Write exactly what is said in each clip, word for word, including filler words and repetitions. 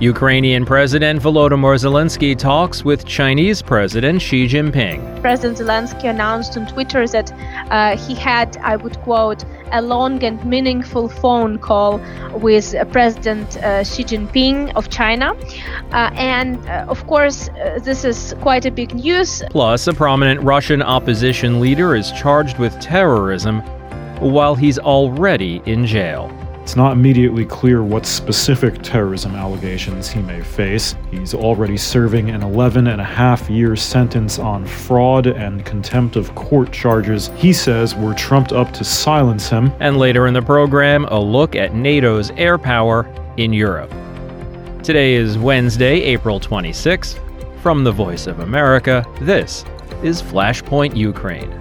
Ukrainian President Volodymyr Zelensky talks with Chinese President Xi Jinping. President Zelensky announced on Twitter that uh, he had, I would quote, a long and meaningful phone call with uh, President uh, Xi Jinping of China. Uh, and, uh, of course, uh, this is quite a big news. Plus, a prominent Russian opposition leader is charged with terrorism while he's already in jail. It's not immediately clear what specific terrorism allegations he may face. He's already serving an eleven and a half year sentence on fraud and contempt of court charges he says were trumped up to silence him. And later in the program, a look at NATO's air power in Europe. Today is Wednesday, April twenty-sixth. From the Voice of America, this is Flashpoint Ukraine.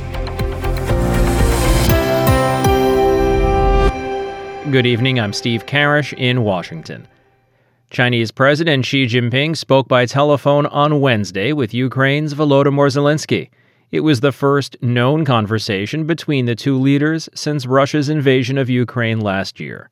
Good evening, I'm Steve Karish in Washington. Chinese President Xi Jinping spoke by telephone on Wednesday with Ukraine's Volodymyr Zelensky. It was the first known conversation between the two leaders since Russia's invasion of Ukraine last year.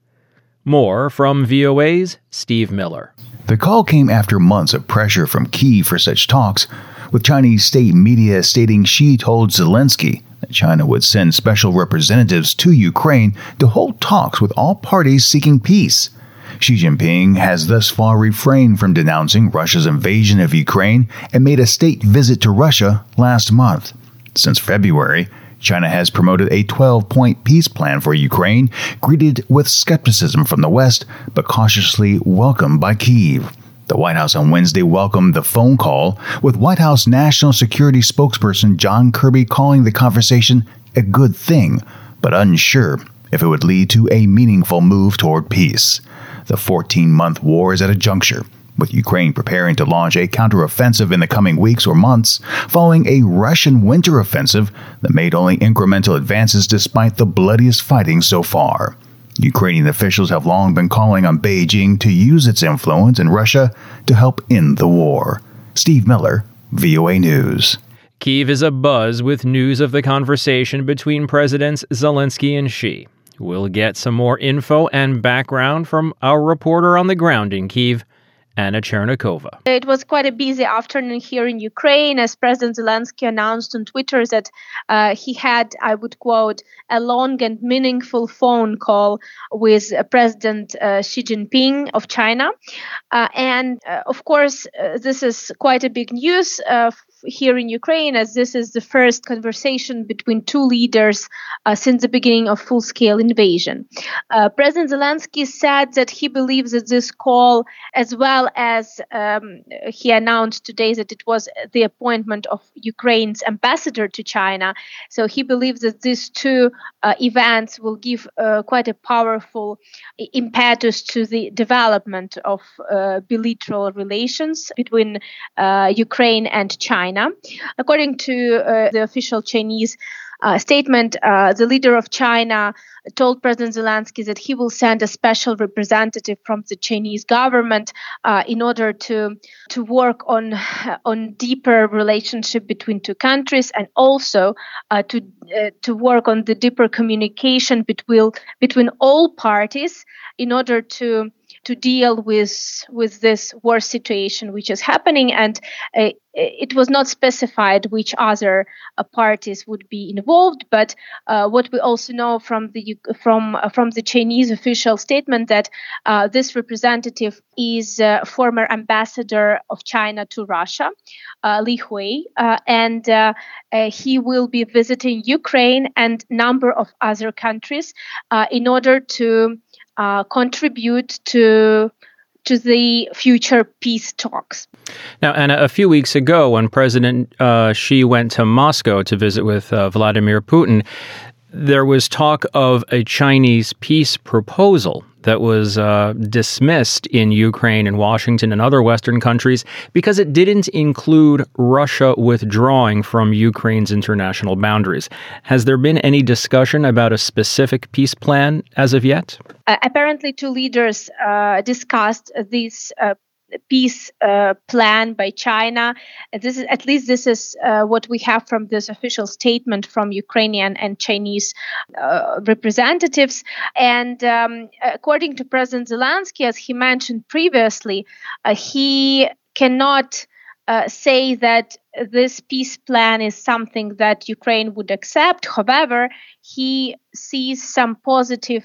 More from V O A's Steve Miller. The call came after months of pressure from Kyiv for such talks, with Chinese state media stating Xi told Zelensky that China would send special representatives to Ukraine to hold talks with all parties seeking peace. Xi Jinping has thus far refrained from denouncing Russia's invasion of Ukraine and made a state visit to Russia last month. Since February, China has promoted a twelve-point peace plan for Ukraine, greeted with skepticism from the West, but cautiously welcomed by Kyiv. The White House on Wednesday welcomed the phone call, with White House National Security spokesperson John Kirby calling the conversation a good thing, but unsure if it would lead to a meaningful move toward peace. The fourteen-month war is at a juncture, with Ukraine preparing to launch a counteroffensive in the coming weeks or months, following a Russian winter offensive that made only incremental advances despite the bloodiest fighting so far. Ukrainian officials have long been calling on Beijing to use its influence in Russia to help end the war. Steve Miller, V O A News. Kyiv is abuzz with news of the conversation between Presidents Zelensky and Xi. We'll get some more info and background from our reporter on the ground in Kyiv, Anna Chernikova. It was quite a busy afternoon here in Ukraine as President Zelensky announced on Twitter that uh, he had, I would quote, a long and meaningful phone call with uh, President uh, Xi Jinping of China. Uh, and, uh, of course, uh, this is quite a big news uh, here in Ukraine, as this is the first conversation between two leaders uh, since the beginning of full-scale invasion. Uh, President Zelensky said that he believes that this call, as well as um, he announced today that it was the appointment of Ukraine's ambassador to China, so he believes that these two uh, events will give uh, quite a powerful impetus to the development of uh, bilateral relations between uh, Ukraine and China. According to uh, the official Chinese uh, statement, uh, the leader of China told President Zelensky that he will send a special representative from the Chinese government uh, in order to to work on on deeper relationship between two countries, and also uh, to uh, to work on the deeper communication between between all parties in order to to deal with with this war situation which is happening. And uh, it was not specified which other uh, parties would be involved, but uh, what we also know from the from uh, from the Chinese official statement that uh, this representative is uh, former ambassador of China to Russia, uh, Li Hui, uh, and uh, uh, he will be visiting Ukraine and number of other countries uh, in order to Uh, contribute to to the future peace talks. Now, Anna, a few weeks ago when President uh, Xi went to Moscow to visit with uh, Vladimir Putin, there was talk of a Chinese peace proposal that was uh, dismissed in Ukraine and Washington and other Western countries because it didn't include Russia withdrawing from Ukraine's international boundaries. Has there been any discussion about a specific peace plan as of yet? Uh, apparently, two leaders uh, discussed this uh, peace uh, plan by China. This is at least this is uh, what we have from this official statement from Ukrainian and Chinese uh, representatives. And um, according to President Zelensky, as he mentioned previously, uh, he cannot uh, say that this peace plan is something that Ukraine would accept. However, he sees some positive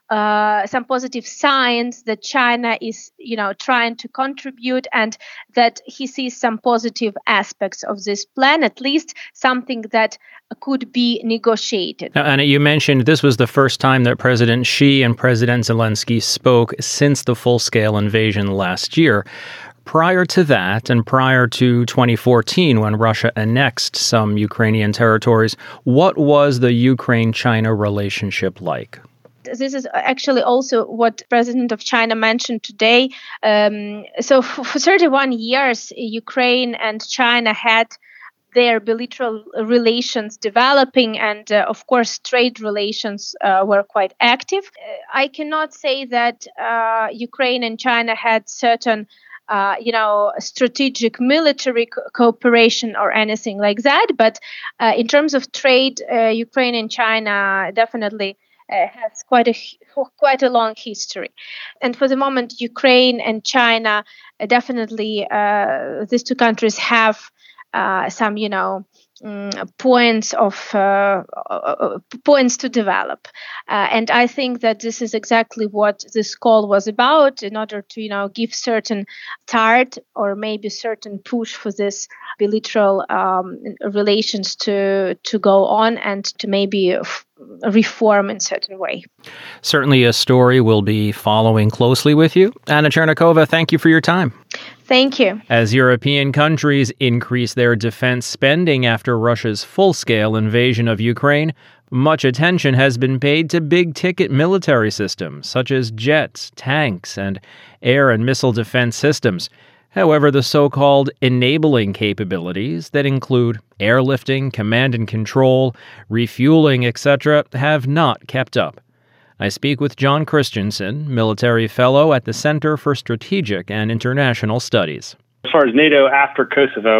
Uh, some positive signs that China is, you know, trying to contribute, and that he sees some positive aspects of this plan, at least something that could be negotiated. Now, Anna, you mentioned this was the first time that President Xi and President Zelensky spoke since the full-scale invasion last year. Prior to that, and prior to twenty fourteen, when Russia annexed some Ukrainian territories, what was the Ukraine-China relationship like? This is actually also what President of China mentioned today. Um, so for, for thirty-one years, Ukraine and China had their bilateral relations developing, and uh, of course, trade relations uh, were quite active. I cannot say that uh, Ukraine and China had certain Uh, you know, strategic military co- cooperation or anything like that. But uh, in terms of trade, uh, Ukraine and China definitely uh, has quite a quite a long history. And for the moment, Ukraine and China uh, definitely uh, these two countries have uh, some, you know, um, points of uh, uh, points to develop. Uh, and I think that this is exactly what this call was about, in order to, you know, give certain start or maybe certain push for this bilateral um, relations to to go on and to maybe f- reform in a certain way. Certainly a story we'll be following closely with you. Anna Chernikova, thank you for your time. Thank you. As European countries increase their defense spending after Russia's full-scale invasion of Ukraine, much attention has been paid to big-ticket military systems, such as jets, tanks, and air and missile defense systems. However, the so-called enabling capabilities that include airlifting, command and control, refueling, et cetera, have not kept up. I speak with John Christensen, military fellow at the Center for Strategic and International Studies. As far as NATO after Kosovo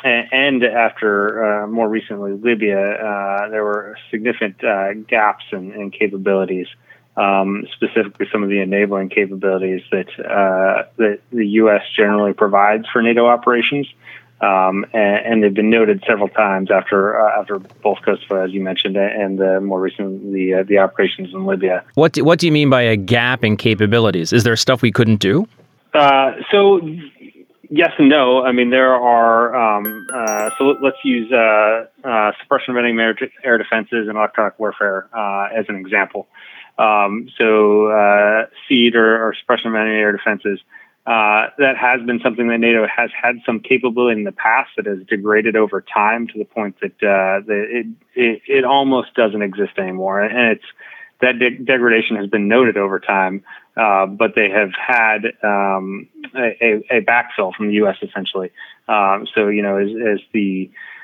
and after uh, more recently Libya, uh, there were significant uh, gaps in, in capabilities, um, specifically some of the enabling capabilities that, uh, that the U S generally provides for NATO operations. Um, and, and they've been noted several times after uh, after both Kosovo, as you mentioned, and uh, more recently the uh, the operations in Libya. What do, what do you mean by a gap in capabilities? Is there stuff we couldn't do? Uh, so yes and no. I mean, there are. Um, uh, so let's use uh, uh, suppression of enemy air, air defenses and electronic warfare uh, as an example. Um, so uh, SEAD or, or suppression of enemy air defenses. Uh, that has been something that NATO has had some capability in the past that has degraded over time to the point that, uh, that it, it it almost doesn't exist anymore. And it's that de- degradation has been noted over time, uh, but they have had um, a, a backfill from the U S essentially. Um, so you know, as, as the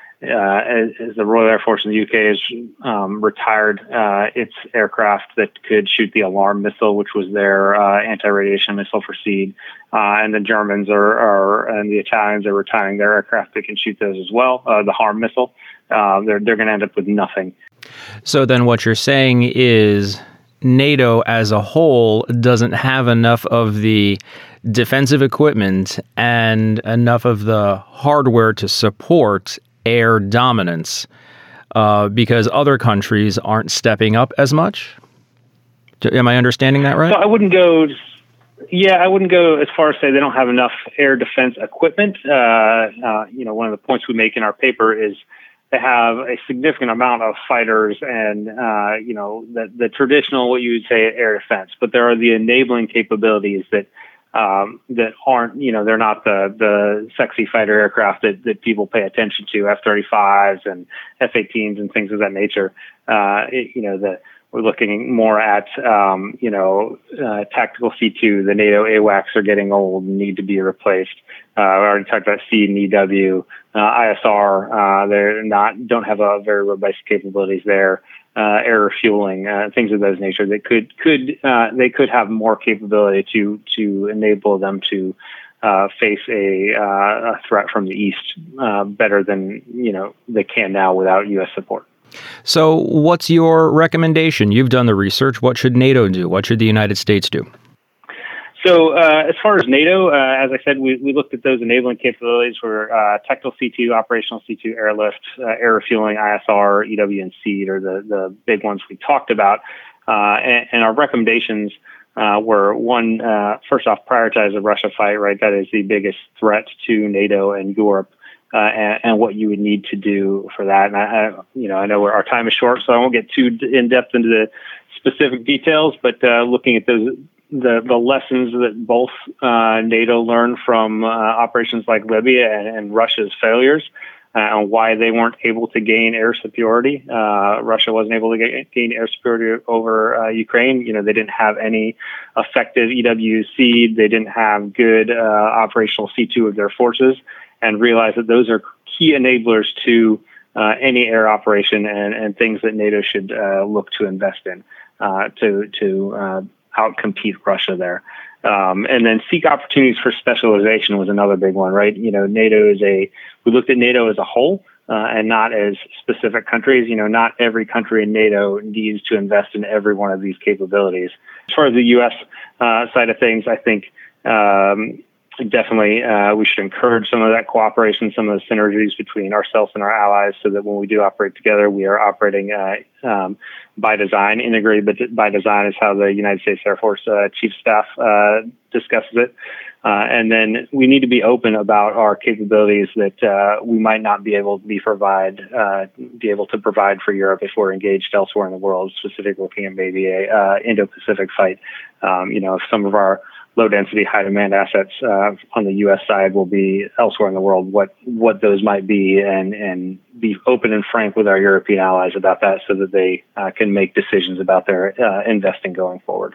Uh, as, as the Royal Air Force in the U K has um, retired uh, its aircraft that could shoot the alarm missile, which was their uh, anti-radiation missile for SEAD, uh, and the Germans are, are and the Italians are retiring their aircraft that can shoot those as well. Uh, the HARM missile, uh, they're they're going to end up with nothing. So then, what you're saying is NATO as a whole doesn't have enough of the defensive equipment and enough of the hardware to support air dominance uh, because other countries aren't stepping up as much? Am I understanding that right? So I wouldn't go, yeah, I wouldn't go as far as say they don't have enough air defense equipment. Uh, uh, you know, one of the points we make in our paper is they have a significant amount of fighters and, uh, you know, the, the traditional, what you would say, air defense, but there are the enabling capabilities that Um, that aren't, you know, they're not the, the sexy fighter aircraft that, that people pay attention to, F thirty-fives and F eighteens and things of that nature. Uh, it, you know, the, we're looking more at, um, you know, uh, tactical C two. The NATO AWACS are getting old and need to be replaced. Uh, we already talked about SEAD and E W. Uh, I S R, uh, they're not, don't have a very robust capabilities there. Uh, air refueling, uh, things of those nature that could could uh, they could have more capability to to enable them to uh, face a, uh, a threat from the east uh, better than you know they can now without U S support. So, what's your recommendation? You've done the research. What should NATO do? What should the United States do? So uh, as far as NATO, uh, as I said, we, we looked at those enabling capabilities for uh, tactical C two, operational C two, airlift, uh, air refueling, I S R, E W, and SEAD are the, the big ones we talked about. Uh, and, and our recommendations uh, were, one, uh, first off, prioritize the Russia fight, right? That is the biggest threat to NATO and Europe, uh, and, and what you would need to do for that. And, I, I, you know, I know our time is short, so I won't get too in-depth into the specific details, but uh, looking at those The, the lessons that both uh, NATO learned from uh, operations like Libya and, and Russia's failures, uh, and why they weren't able to gain air superiority. Uh, Russia wasn't able to get, gain air superiority over uh, Ukraine. You know, they didn't have any effective E W SEAD. They didn't have good uh, operational C two of their forces, and realized that those are key enablers to uh, any air operation and, and things that NATO should uh, look to invest in uh, to to uh, outcompete Russia there. Um, and then seek opportunities for specialization was another big one, right? You know, NATO is a, we looked at NATO as a whole uh, and not as specific countries. You know, not every country in NATO needs to invest in every one of these capabilities. As far as the U S uh, side of things, I think um, definitely uh, we should encourage some of that cooperation, some of the synergies between ourselves and our allies, so that when we do operate together, we are operating uh, um, by design. Integrated by design is how the United States Air Force uh, Chief of Staff uh, discusses it. Uh, and then we need to be open about our capabilities that uh, we might not be able to be provide uh, be able to provide for Europe if we're engaged elsewhere in the world, specifically looking at maybe a uh, Indo-Pacific fight. Um, you know, if some of our low-density, high-demand assets uh, on the U S side will be elsewhere in the world, what what those might be, and, and be open and frank with our European allies about that, so that they uh, can make decisions about their uh, investing going forward.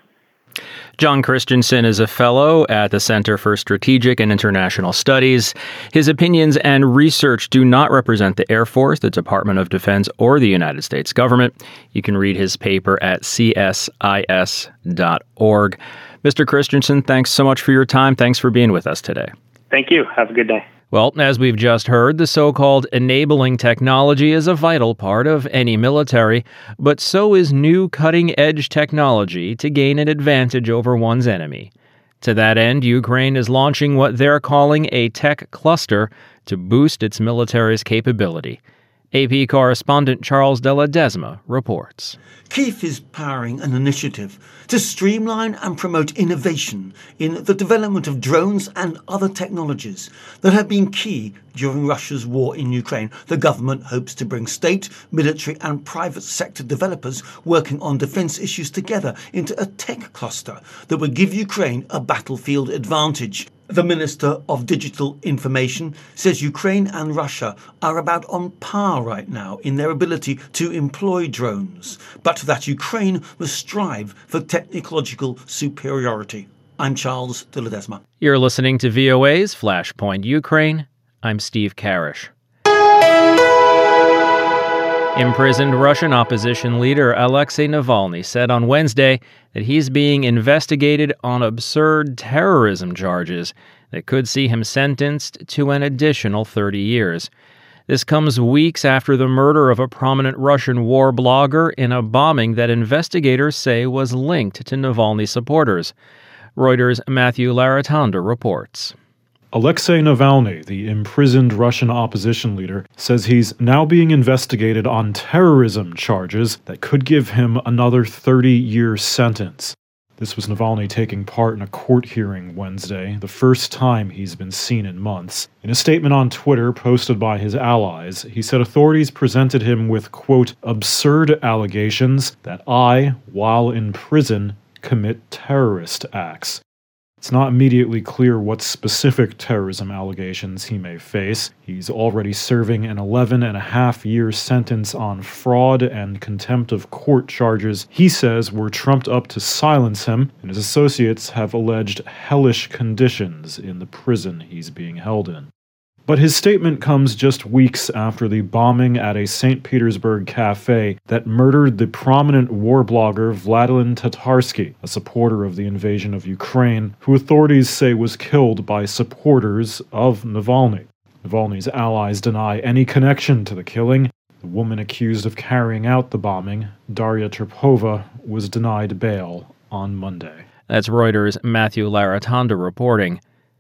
John Christensen is a fellow at the Center for Strategic and International Studies. His opinions and research do not represent the Air Force, the Department of Defense, or the United States government. You can read his paper at c s i s dot org. Mister Christensen, thanks so much for your time. Thanks for being with us today. Thank you. Have a good day. Well, as we've just heard, the so-called enabling technology is a vital part of any military, but so is new cutting-edge technology to gain an advantage over one's enemy. To that end, Ukraine is launching what they're calling a tech cluster to boost its military's capability. A P correspondent Charles de Ledesma reports. Kyiv is powering an initiative to streamline and promote innovation in the development of drones and other technologies that have been key during Russia's war in Ukraine. The government hopes to bring state, military and private sector developers working on defence issues together into a tech cluster that would give Ukraine a battlefield advantage. The Minister of Digital Information says Ukraine and Russia are about on par right now in their ability to employ drones, but that Ukraine must strive for technological superiority. I'm Charles de Ledesma. You're listening to V O A's Flashpoint Ukraine. I'm Steve Karish. Imprisoned Russian opposition leader Alexei Navalny said on Wednesday that he's being investigated on absurd terrorism charges that could see him sentenced to an additional thirty years. This comes weeks after the murder of a prominent Russian war blogger in a bombing that investigators say was linked to Navalny supporters. Reuters' Matthew Laratanda reports. Alexei Navalny, the imprisoned Russian opposition leader, says he's now being investigated on terrorism charges that could give him another thirty-year sentence. This was Navalny taking part in a court hearing Wednesday, the first time he's been seen in months. In a statement on Twitter posted by his allies, he said authorities presented him with, quote, absurd allegations that I, while in prison, commit terrorist acts. It's not immediately clear what specific terrorism allegations he may face. He's already serving an eleven and a half year sentence on fraud and contempt of court charges he says were trumped up to silence him, and his associates have alleged hellish conditions in the prison he's being held in. But his statement comes just weeks after the bombing at a Saint Petersburg cafe that murdered the prominent war blogger Vladimir Tatarsky, a supporter of the invasion of Ukraine, who authorities say was killed by supporters of Navalny. Navalny's allies deny any connection to the killing. The woman accused of carrying out the bombing, Daria Trepova, was denied bail on Monday. That's Reuters' Matthew Laratanda reporting.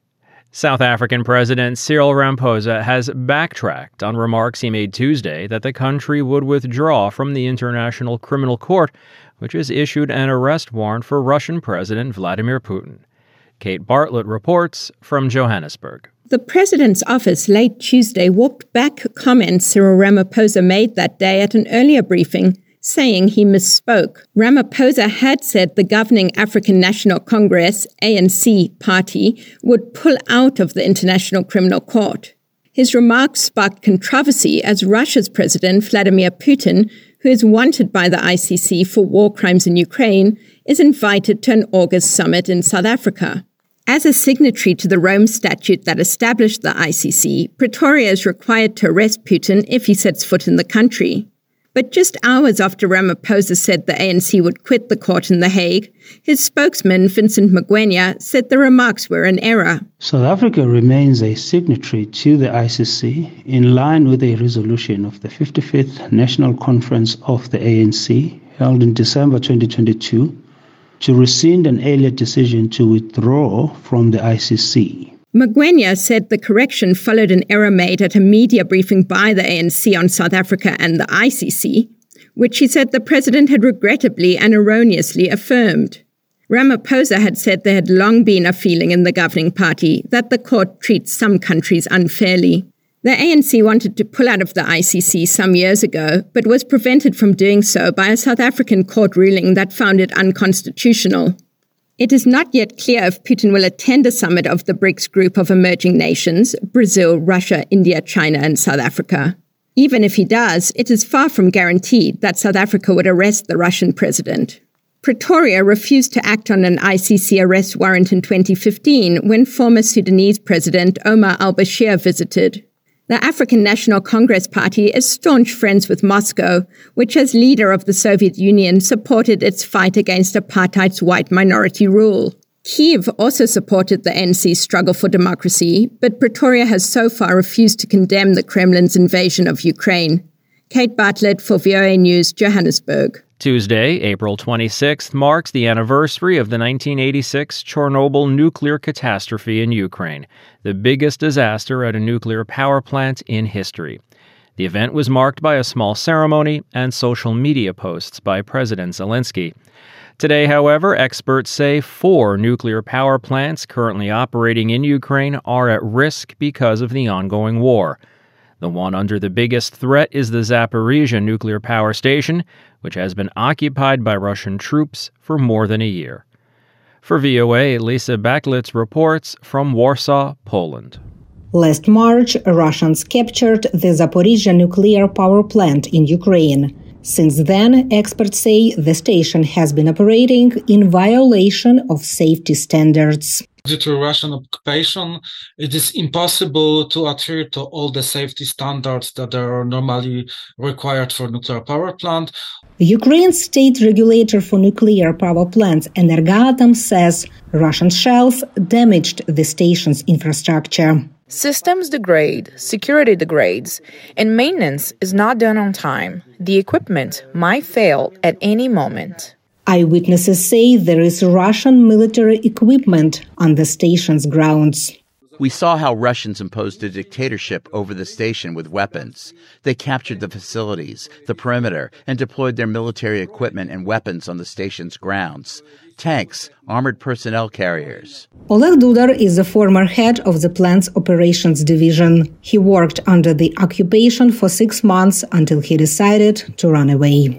South African President Cyril Ramaphosa has backtracked on remarks he made Tuesday that the country would withdraw from the International Criminal Court, which has issued an arrest warrant for Russian President Vladimir Putin. Kate Bartlett reports from Johannesburg. The president's office late Tuesday walked back comments Cyril Ramaphosa made that day at an earlier briefing, saying he misspoke. Ramaphosa had said the governing African National Congress, A N C, party would pull out of the International Criminal Court. His remarks sparked controversy as Russia's President Vladimir Putin, who is wanted by the I C C for war crimes in Ukraine, is invited to an August summit in South Africa. As a signatory to the Rome Statute that established the I C C, Pretoria is required to arrest Putin if he sets foot in the country. But just hours after Ramaphosa said the A N C would quit the court in The Hague, his spokesman, Vincent Magwenya, said the remarks were an error. South Africa remains a signatory to the I C C in line with a resolution of the fifty-fifth National Conference of the A N C held in December twenty twenty-two to rescind an earlier decision to withdraw from the I C C. Magwenya said the correction followed an error made at a media briefing by the A N C on South Africa and the I C C, which he said the president had regrettably and erroneously affirmed. Ramaphosa had said there had long been a feeling in the governing party that the court treats some countries unfairly. The A N C wanted to pull out of the I C C some years ago, but was prevented from doing so by a South African court ruling that found it unconstitutional. It is not yet clear if Putin will attend a summit of the BRICS group of emerging nations, Brazil, Russia, India, China, and South Africa. Even if he does, it is far from guaranteed that South Africa would arrest the Russian president. Pretoria refused to act on an I C C arrest warrant in twenty fifteen when former Sudanese President Omar al-Bashir visited. The African National Congress Party is staunch friends with Moscow, which as leader of the Soviet Union supported its fight against apartheid's white minority rule. Kyiv also supported the A N C's struggle for democracy, but Pretoria has so far refused to condemn the Kremlin's invasion of Ukraine. Kate Bartlett for V O A News, Johannesburg. Tuesday, April twenty-sixth, marks the anniversary of the nineteen eighty-six Chernobyl nuclear catastrophe in Ukraine, the biggest disaster at a nuclear power plant in history. The event was marked by a small ceremony and social media posts by President Zelensky. Today, however, experts say four nuclear power plants currently operating in Ukraine are at risk because of the ongoing war. The one under the biggest threat is the Zaporizhzhia nuclear power station, which has been occupied by Russian troops for more than a year. For V O A, Lisa Baklitz reports from Warsaw, Poland. Last March, Russians captured the Zaporizhzhia nuclear power plant in Ukraine. Since then, experts say the station has been operating in violation of safety standards. Due to Russian occupation, it is impossible to adhere to all the safety standards that are normally required for nuclear power plant. Ukraine's state regulator for nuclear power plants, Energoatom, says Russian shells damaged the station's infrastructure. Systems degrade, security degrades, and maintenance is not done on time. The equipment might fail at any moment. Eyewitnesses say there is Russian military equipment on the station's grounds. We saw how Russians imposed a dictatorship over the station with weapons. They captured the facilities, the perimeter, and deployed their military equipment and weapons on the station's grounds. Tanks, armored personnel carriers. Oleg Dudar is the former head of the plant's operations division. He worked under the occupation for six months until he decided to run away.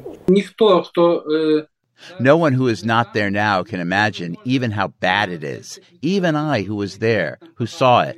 No one who is not there now can imagine even how bad it is. Even I, who was there, who saw it.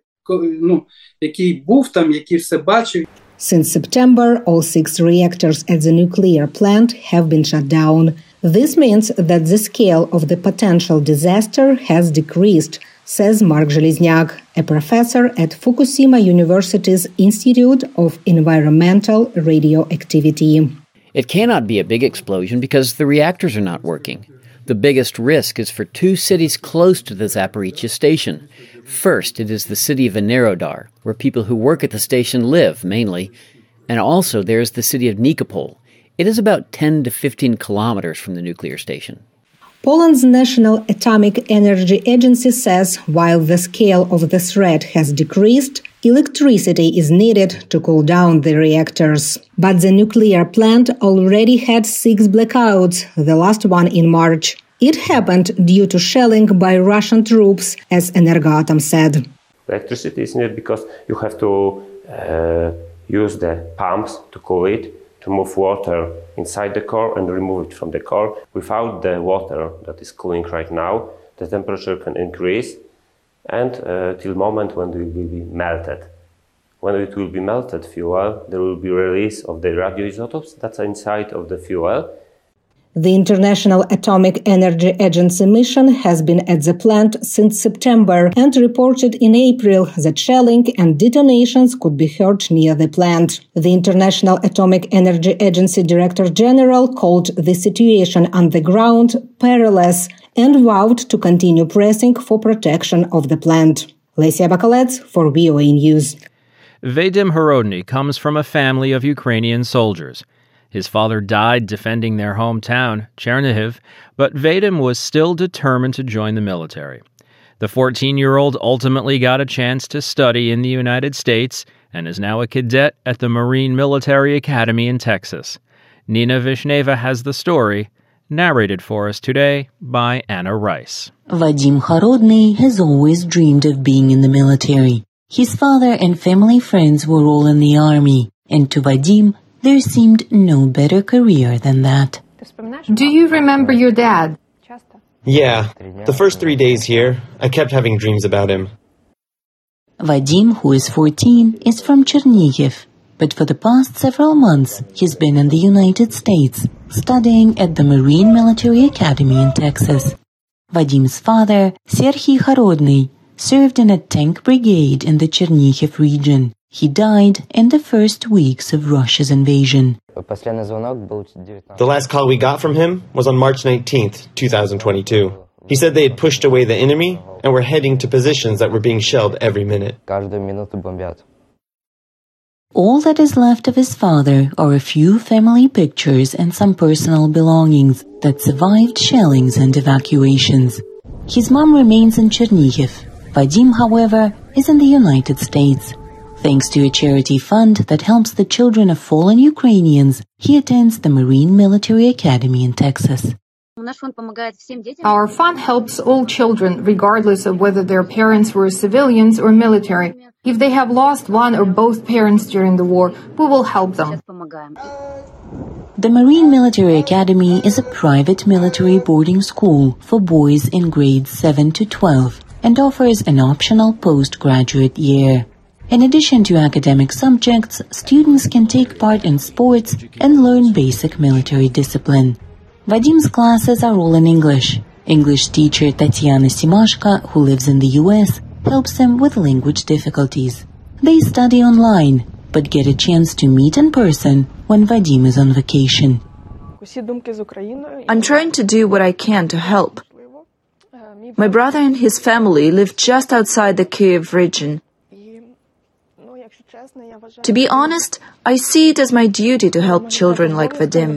Since September, all six reactors at the nuclear plant have been shut down. This means that the scale of the potential disaster has decreased, says Mark Zhelezniak, a professor at Fukushima University's Institute of Environmental Radioactivity. It cannot be a big explosion because the reactors are not working. The biggest risk is for two cities close to the Zaporizhzhia station. First, it is the city of Enerodar, where people who work at the station live, mainly. And also there is the city of Nikopol. It is about ten to fifteen kilometers from the nuclear station. Poland's National Atomic Energy Agency says while the scale of the threat has decreased, electricity is needed to cool down the reactors. But the nuclear plant already had six blackouts, the last one in March. It happened due to shelling by Russian troops, as Energoatom said. Electricity is needed because you have to uh, use the pumps to cool it, to move water inside the core and remove it from the core. Without the water that is cooling right now, the temperature can increase and uh, till moment when it will be melted. When it will be melted fuel, there will be release of the radioisotopes that's inside of the fuel. The International Atomic Energy Agency mission has been at the plant since September and reported in April that shelling and detonations could be heard near the plant. The International Atomic Energy Agency Director General called the situation on the ground perilous and vowed to continue pressing for protection of the plant. Lesia Bakalets for V O A News. Vadim Horodny comes from a family of Ukrainian soldiers. His father died defending their hometown, Chernihiv, but Vadim was still determined to join the military. The fourteen-year-old ultimately got a chance to study in the United States and is now a cadet at the Marine Military Academy in Texas. Nina Vishneva has the story, narrated for us today by Anna Rice. Vadim Horodny has always dreamed of being in the military. His father and family friends were all in the army, and to Vadim, there seemed no better career than that. Do you remember your dad? Yeah. The first three days here, I kept having dreams about him. Vadim, who is fourteen, is from Chernihiv, but for the past several months he's been in the United States, studying at the Marine Military Academy in Texas. Vadim's father, Serhiy Horodny, served in a tank brigade in the Chernihiv region. He died in the first weeks of Russia's invasion. The last call we got from him was on March nineteenth, twenty twenty-two. He said they had pushed away the enemy and were heading to positions that were being shelled every minute. All that is left of his father are a few family pictures and some personal belongings that survived shellings and evacuations. His mom remains in Chernihiv. Vadim, however, is in the United States. Thanks to a charity fund that helps the children of fallen Ukrainians, he attends the Marine Military Academy in Texas. Our fund helps all children, regardless of whether their parents were civilians or military. If they have lost one or both parents during the war, we will help them. The Marine Military Academy is a private military boarding school for boys in grades seven to twelve and offers an optional postgraduate year. In addition to academic subjects, students can take part in sports and learn basic military discipline. Vadim's classes are all in English. English teacher Tatiana Simashka, who lives in the U S, helps him with language difficulties. They study online, but get a chance to meet in person when Vadim is on vacation. I'm trying to do what I can to help. My brother and his family live just outside the Kyiv region. To be honest, I see it as my duty to help children like Vadim.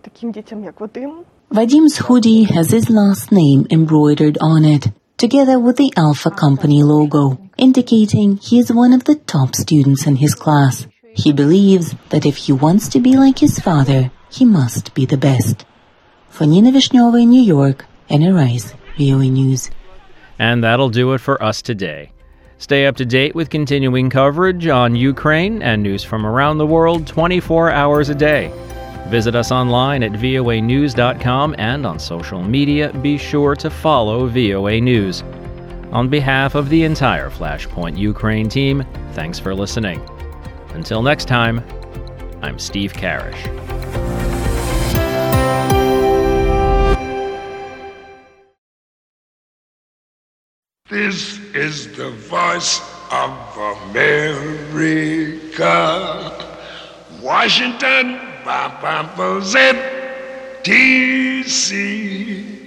Vadim's hoodie has his last name embroidered on it, together with the Alpha Company logo, indicating he is one of the top students in his class. He believes that if he wants to be like his father, he must be the best. For Nina Vishneva in New York, Anna Rice, V O A News. And that'll do it for us today. Stay up to date with continuing coverage on Ukraine and news from around the world twenty-four hours a day. Visit us online at V O A news dot com and on social media, be sure to follow V O A News. On behalf of the entire Flashpoint Ukraine team, thanks for listening. Until next time, I'm Steve Karish. This is the voice of America. Washington, Z, D C